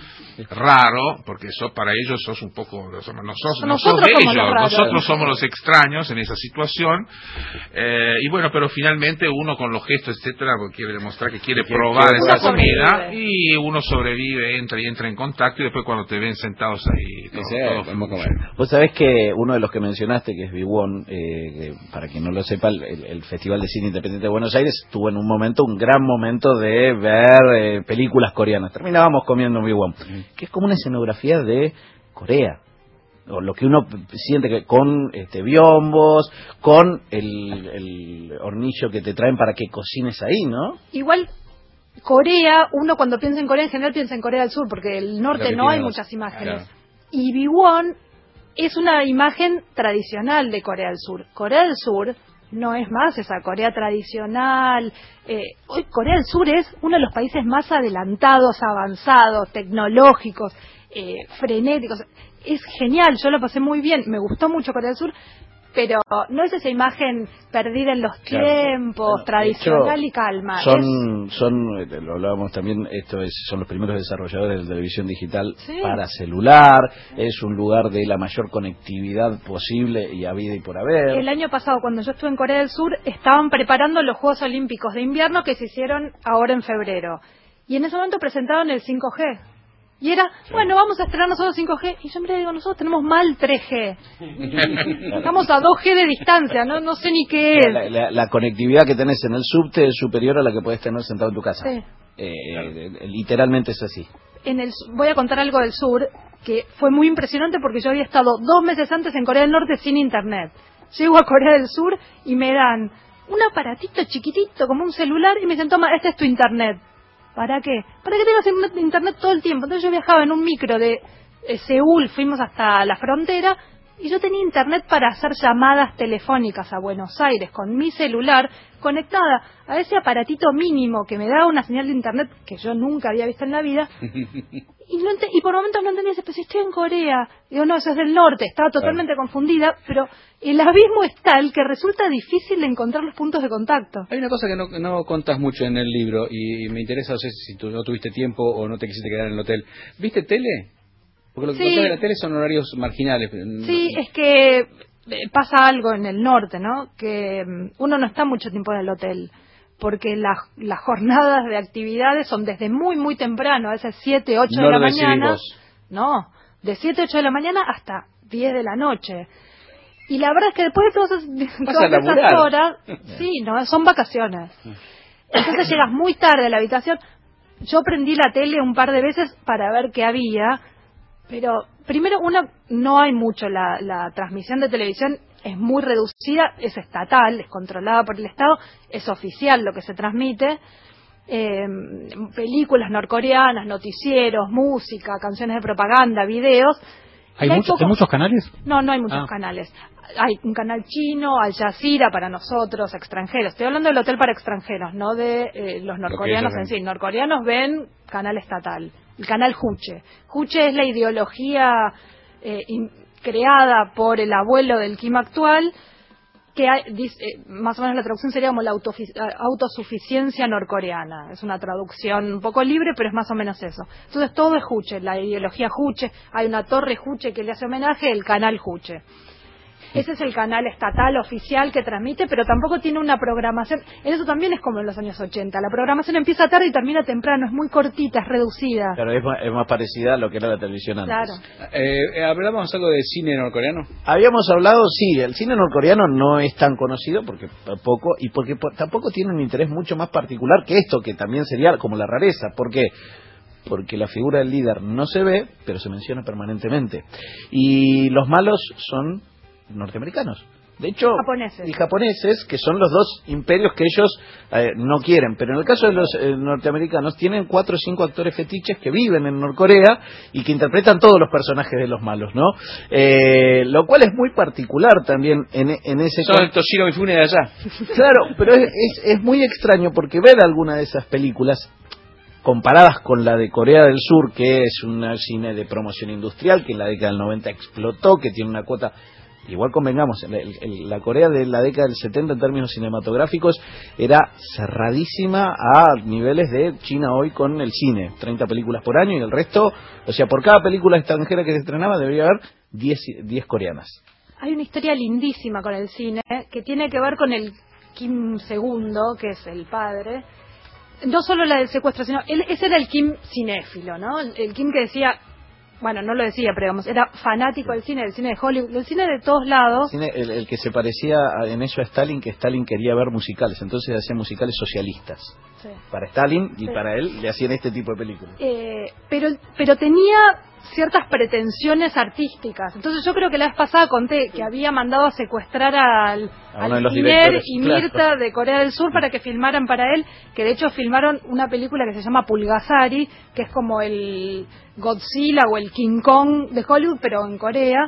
Raro, porque eso para ellos sos un poco, no sos, no sos Nosotros de somos ellos, los raros. nosotros somos los extraños en esa situación, eh, y bueno, pero finalmente uno con los gestos, etcétera, quiere demostrar que quiere probar uno esa sobrevive. comida, y uno sobrevive, entra y entra en contacto, y después cuando te ven sentados ahí, todo, Sí, todo vamos a fluye. comer. Vos sabés que uno de los que mencionaste, que es Biwon, eh, que para quien no lo sepa, el, el Festival de Cine Independiente de Buenos Aires tuvo en un momento, un gran momento de ver eh, películas coreanas. Terminábamos comiendo Biwon, que es como una escenografía de Corea, o lo que uno siente que con este biombos, con el, el hornillo que te traen para que cocines ahí, ¿no? Igual, Corea, uno cuando piensa en Corea en general piensa en Corea del Sur, porque el Lo norte que no hay tiene los- muchas imágenes. Claro. Y Biwon es una imagen tradicional de Corea del Sur. Corea del Sur no es más esa Corea tradicional. Eh, hoy Corea del Sur es uno de los países más adelantados, avanzados, tecnológicos, eh, frenéticos. Es genial, yo lo pasé muy bien, me gustó mucho Corea del Sur, pero no es esa imagen perdida en los Claro. tiempos, Bueno, de tradicional hecho, y calma. Es- Son, son, eh, lo hablábamos también, esto es, son los primeros desarrolladores de televisión digital Sí. para celular, es un lugar de la mayor conectividad posible y habida y por haber. El año pasado, cuando yo estuve en Corea del Sur, estaban preparando los Juegos Olímpicos de invierno que se hicieron ahora en febrero. Y en ese momento presentaron el cinco G. Y era, bueno, vamos a estrenar nosotros cinco G. Y yo me digo, nosotros tenemos mal tres G. Estamos a dos G de distancia, no no sé ni qué es. La, la- la conectividad que tenés en el subte es superior a la que podés tener sentado en tu casa. Sí. Eh, eh, literalmente es así. En el, voy a contar algo del sur que fue muy impresionante porque yo había estado dos meses antes en Corea del Norte sin internet. Llego a Corea del Sur y me dan un aparatito chiquitito como un celular y me dicen, toma, este es tu internet. ¿Para qué? Para que tengas internet todo el tiempo. Entonces yo viajaba en un micro de eh, Seúl, fuimos hasta la frontera y yo tenía internet para hacer llamadas telefónicas a Buenos Aires con mi celular conectada a ese aparatito mínimo que me daba una señal de internet que yo nunca había visto en la vida. Y, no ente- y por momentos no entendía, pero si estoy en Corea. Digo, no, eso es del norte. Estaba totalmente confundida, pero el abismo es tal que resulta difícil de encontrar los puntos de contacto. Hay una cosa que no, no contas mucho en el libro y me interesa, no sé si tú no tuviste tiempo o no te quisiste quedar en el hotel. ¿Viste tele? Porque lo que Sí. contás de la tele son horarios marginales. Sí, es que eh, pasa algo en el norte, ¿no? Que mm, uno no está mucho tiempo en el hotel, porque las las jornadas de actividades son desde muy, muy temprano, a veces siete, ocho No de la lo decidís mañana. vos. No, de siete, ocho de la mañana hasta diez de la noche. Y la verdad es que después de todas esas, Vas todas a laburar. esas horas, sí, no, son vacaciones. Entonces llegas muy tarde a la habitación. Yo prendí la tele un par de veces para ver qué había, pero primero, uno, no hay mucho, la, la transmisión de televisión es muy reducida, es estatal, es controlada por el Estado, es oficial lo que se transmite, eh, películas norcoreanas, noticieros, música, canciones de propaganda, videos. ¿Hay, Y hay mucho- poco- ¿Hay muchos canales? No, no hay muchos Ah. canales. Hay un canal chino, Al Jazeera para nosotros, extranjeros. Estoy hablando del hotel para extranjeros, no de eh, los norcoreanos en ellos sí. Norcoreanos ven canal estatal, el canal Juche. Juche es la ideología eh, in- creada por el abuelo del Kim actual, que hay- dice, eh, más o menos la traducción sería como la autofi- eh, autosuficiencia norcoreana. Es una traducción un poco libre, pero es más o menos eso. Entonces todo es Juche, la ideología Juche. Hay una torre Juche que le hace homenaje, el canal Juche. Ese es el canal estatal oficial que transmite, pero tampoco tiene una programación. En eso también es como en los años ochenta. La programación empieza tarde y termina temprano, es muy cortita, es reducida. Claro, es más, es más parecida a lo que era la televisión antes. Claro. Eh, ¿Hablamos algo de cine norcoreano? Habíamos hablado, sí, el cine norcoreano no es tan conocido porque tampoco, y porque po- tampoco tiene un interés mucho más particular que esto, que también sería como la rareza. ¿Por qué? Porque la figura del líder no se ve, pero se menciona permanentemente. Y los malos son norteamericanos. De hecho, japoneses. y japoneses, que son los dos imperios que ellos eh, no quieren. Pero en el caso de los eh, norteamericanos, tienen cuatro o cinco actores fetiches que viven en Norcorea y que interpretan todos los personajes de los malos, ¿no? Eh, lo cual es muy particular también en, en ese... Son el Toshiro Mifune de allá. Claro, pero es, es, es muy extraño porque ver alguna de esas películas comparadas con la de Corea del Sur, que es un cine de promoción industrial, que en la década del noventa explotó, que tiene una cuota... Igual convengamos, el, el, la Corea de la década del setenta en términos cinematográficos era cerradísima a niveles de China hoy con el cine, treinta películas por año y el resto, o sea, por cada película extranjera que se estrenaba debería haber diez, diez coreanas. Hay una historia lindísima con el cine que tiene que ver con el Kim segundo, que es el padre. No solo la del secuestro, sino él, ese era el Kim cinéfilo, ¿no? El, el Kim que decía... Bueno, no lo decía, pero digamos, era fanático del cine, del cine de Hollywood, del cine de todos lados. Cine, el, el que se parecía a, en eso a Stalin, que Stalin quería ver musicales, entonces hacía musicales socialistas. Sí. Para Stalin y Sí. para él le hacían este tipo de películas. Eh, pero, pero tenía ciertas pretensiones artísticas. Entonces yo creo que la vez pasada conté que había mandado a secuestrar al, A uno de al los Kiner directores, y claro. Mirta de Corea del Sur para que filmaran para él, que de hecho filmaron una película que se llama Pulgasari, que es como el Godzilla o el King Kong de Hollywood, pero en Corea.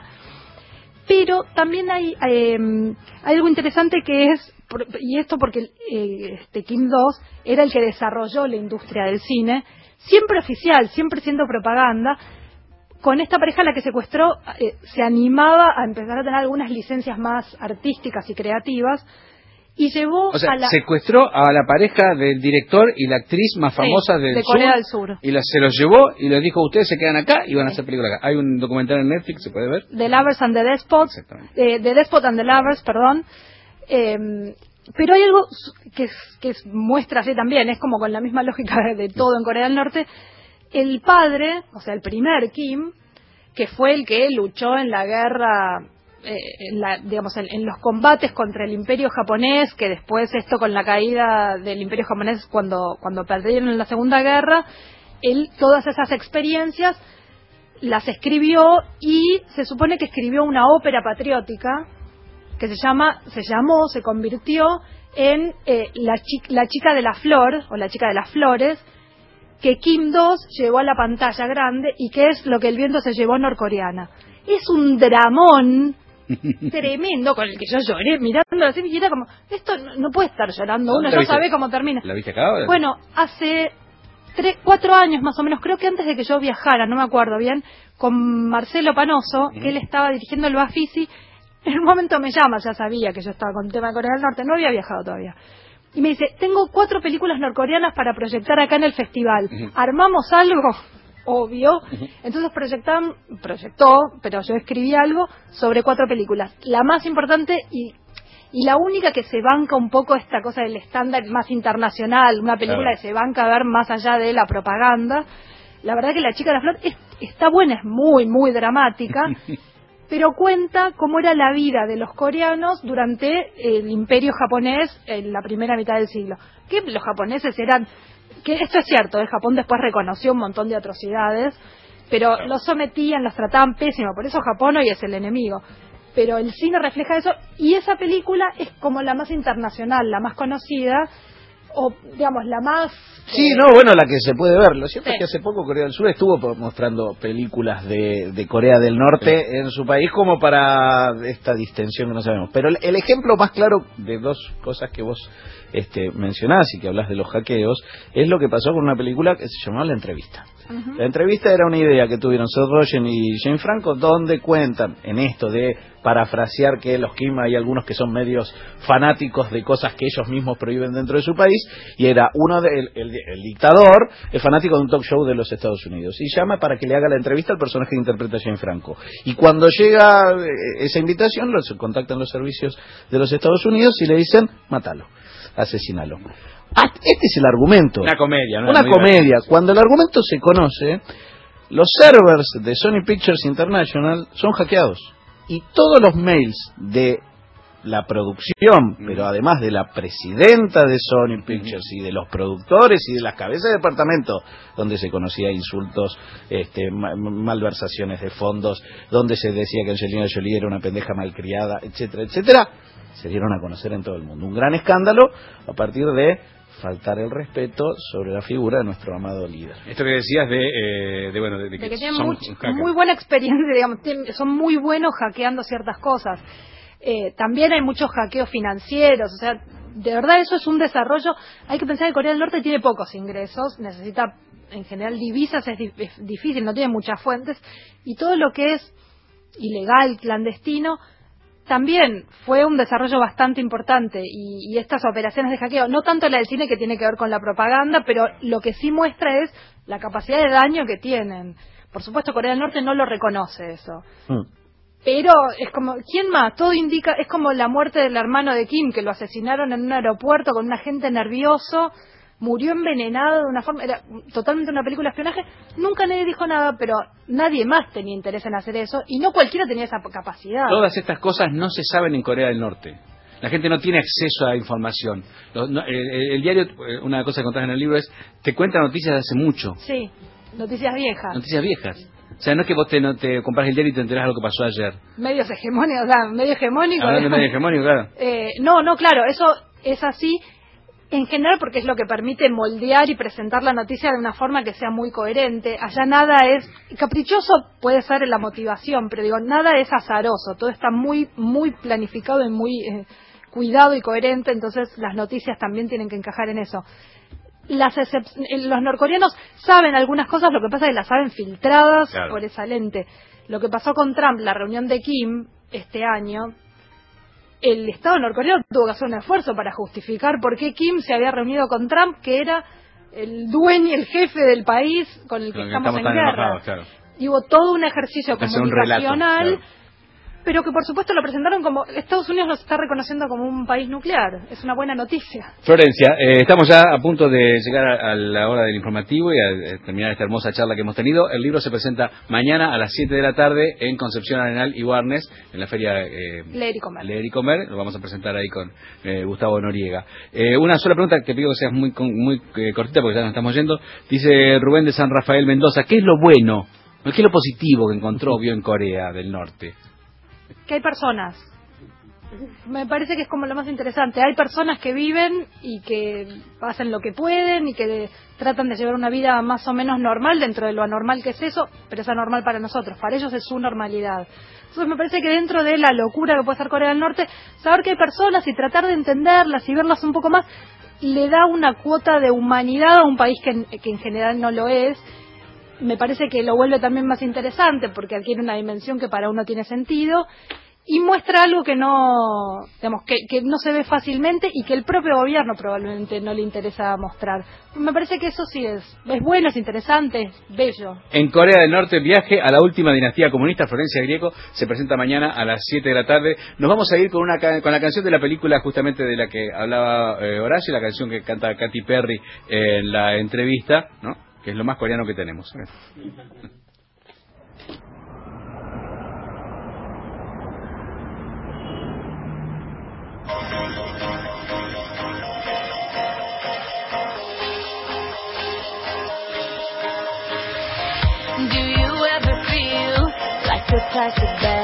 Pero también hay, eh, hay algo interesante que es, por- y esto porque eh, este Kim dos era el que desarrolló la industria del cine, siempre oficial, siempre siendo propaganda. Con esta pareja a la que secuestró eh, se animaba a empezar a tener algunas licencias más artísticas y creativas y llevó O sea, a la... secuestró a la pareja del director y la actriz más Sí, famosa del de sur, Corea del Sur. y la- se los llevó y les dijo, ustedes se quedan acá y van a hacer película acá. Hay un documental en Netflix, se puede ver. The Lovers and the Despots, eh, The Despot and the Lovers, perdón. Eh, pero hay algo que, es- que es- muestra así también, es como con la misma lógica de todo en Corea del Norte. El padre, o sea, el primer Kim, que fue el que luchó en la guerra, eh, en la, digamos, en, en los combates contra el Imperio japonés, que después esto con la caída del Imperio japonés cuando cuando perdieron en la Segunda Guerra, él todas esas experiencias las escribió y se supone que escribió una ópera patriótica que se llama, se llamó, se convirtió en eh, la, chi- la chica de la flor o la chica de las flores, que Kim dos llevó a la pantalla grande y que es lo que el viento se llevó norcoreana. Es un dramón tremendo con el que yo lloré mirándolo así y era como, esto no, no puede estar llorando uno, ¿La ya viste? sabe cómo termina. ¿La viste acá? Bueno, hace tres, cuatro años más o menos, creo que antes de que yo viajara, no me acuerdo bien, con Marcelo Panoso, que él estaba dirigiendo el Bafisi, en un momento me llama, ya sabía que yo estaba con el tema de Corea del Norte, no había viajado todavía. Y me dice, tengo cuatro películas norcoreanas para proyectar acá en el festival. Ujú. ¿Armamos algo? Obvio. Entonces proyectan, proyectó, pero yo escribí algo sobre cuatro películas. La más importante y, y la única que se banca un poco esta cosa del estándar más internacional, una película Claro. que se banca a ver más allá de la propaganda. La verdad que La chica de la flor es- está buena, es muy, muy dramática. Pero cuenta cómo era la vida de los coreanos durante el imperio japonés en la primera mitad del siglo. Que los japoneses eran, que esto es cierto, el Japón después reconoció un montón de atrocidades, pero los sometían, los trataban pésimo, por eso Japón hoy es el enemigo. Pero el cine refleja eso y esa película es como la más internacional, la más conocida, o digamos la más... Sí, eh, no, bueno, la que se puede ver. Lo cierto Sí. es que hace poco Corea del Sur estuvo po- mostrando películas de, de Corea del Norte en su país como para esta distensión que no sabemos. Pero el, el ejemplo más claro de dos cosas que vos este, mencionás y que hablas de los hackeos es lo que pasó con una película que se llamaba La Entrevista. La entrevista era una idea que tuvieron Seth Rogen y Jane Franco, donde cuentan en esto de parafrasear que los Kim hay algunos que son medios fanáticos de cosas que ellos mismos prohíben dentro de su país, y era uno de, el, el, el dictador es fanático de un talk show de los Estados Unidos y llama para que le haga la entrevista al personaje que interpreta Jane Franco, y cuando llega esa invitación los contactan los servicios de los Estados Unidos y le dicen mátalo, asesínalo. Ah, este es el argumento. Una comedia, ¿no? Una comedia. Cuando el argumento se conoce, los servers de Sony Pictures International son hackeados y todos los mails de la producción, mm. pero además de la presidenta de Sony Pictures mm. y de los productores y de las cabezas de departamento, donde se conocía insultos, este, ma malversaciones de fondos, donde se decía que Angelina Jolie era una pendeja malcriada, etcétera, etcétera, se dieron a conocer en todo el mundo. Un gran escándalo a partir de faltar el respeto sobre la figura de nuestro amado líder. Esto que decías de, eh, de bueno, de, de que, de que tienen son mucho, muy buena experiencia, digamos, tienen, son muy buenos hackeando ciertas cosas. Eh, también hay muchos hackeos financieros, o sea, de verdad eso es un desarrollo. Hay que pensar que Corea del Norte tiene pocos ingresos, necesita en general divisas, es, di es difícil, no tiene muchas fuentes, y todo lo que es ilegal, clandestino, también fue un desarrollo bastante importante, y, y estas operaciones de hackeo, no tanto la del cine que tiene que ver con la propaganda, pero lo que sí muestra es la capacidad de daño que tienen. Por supuesto, Corea del Norte no lo reconoce eso. Mm. Pero es como, ¿quién más? Todo indica, es como la muerte del hermano de Kim, que lo asesinaron en un aeropuerto con un agente nervioso, murió envenenado de una forma, era totalmente una película de espionaje. Nunca nadie dijo nada, pero nadie más tenía interés en hacer eso, y no cualquiera tenía esa capacidad. Todas estas cosas no se saben en Corea del Norte. La gente no tiene acceso a información. Los, no, el, el diario, una cosa que contás en el libro es, te cuenta noticias de hace mucho. Sí, noticias viejas. Noticias viejas. O sea, no es que vos te, no, te compras el diario y te enterás de lo que pasó ayer. Medios hegemónicos, o sea, medio hegemónico. Hablando de medio hegemónico, claro. Eh, no, no, claro, eso es así. En general porque es lo que permite moldear y presentar la noticia de una forma que sea muy coherente. Allá nada es caprichoso, puede ser la motivación, pero digo, nada es azaroso, todo está muy muy planificado y muy eh, cuidado y coherente, entonces las noticias también tienen que encajar en eso. Las los norcoreanos saben algunas cosas, lo que pasa es que las saben filtradas claro. por esa lente. Lo que pasó con Trump, la reunión de Kim este año, el Estado norcoreano tuvo que hacer un esfuerzo para justificar por qué Kim se había reunido con Trump, que era el dueño, el jefe del país con el que, estamos, estamos en guerra. Enojados, claro. Y hubo todo un ejercicio comunicacional, un relato, claro. pero que por supuesto lo presentaron como Estados Unidos nos está reconociendo como un país nuclear. Es una buena noticia. Florencia, eh, estamos ya a punto de llegar a, a la hora del informativo y a, a terminar esta hermosa charla que hemos tenido. El libro se presenta mañana a las siete de la tarde en Concepción, Arenal y Warnes, en la feria eh, Leer y Comer. Leer y Comer. Lo vamos a presentar ahí con eh, Gustavo Noriega. Eh, una sola pregunta que pido que seas muy, muy eh, cortita porque ya nos estamos yendo. Dice Rubén de San Rafael Mendoza, ¿qué es lo bueno, qué es lo positivo que encontró, vio en Corea del Norte? Que hay personas. Me parece que es como lo más interesante. Hay personas que viven y que hacen lo que pueden y que tratan de llevar una vida más o menos normal dentro de lo anormal que es eso, pero es anormal para nosotros. Para ellos es su normalidad. Entonces me parece que dentro de la locura que puede ser Corea del Norte, saber que hay personas y tratar de entenderlas y verlas un poco más, le da una cuota de humanidad a un país que, que en general no lo es. Me parece que lo vuelve también más interesante porque adquiere una dimensión que para uno tiene sentido y muestra algo que no, digamos, que, que no se ve fácilmente y que el propio gobierno probablemente no le interesa mostrar. Me parece que eso sí es, es bueno, es interesante, es bello. En Corea del Norte, viaje a la última dinastía comunista, Florencia Grieco, se presenta mañana a las siete de la tarde. Nos vamos a ir con una con la canción de la película justamente de la que hablaba eh, Horacio, la canción que canta Katy Perry en la entrevista, ¿no? Que es lo más coreano que tenemos. Do you ever feel like a plastic bag?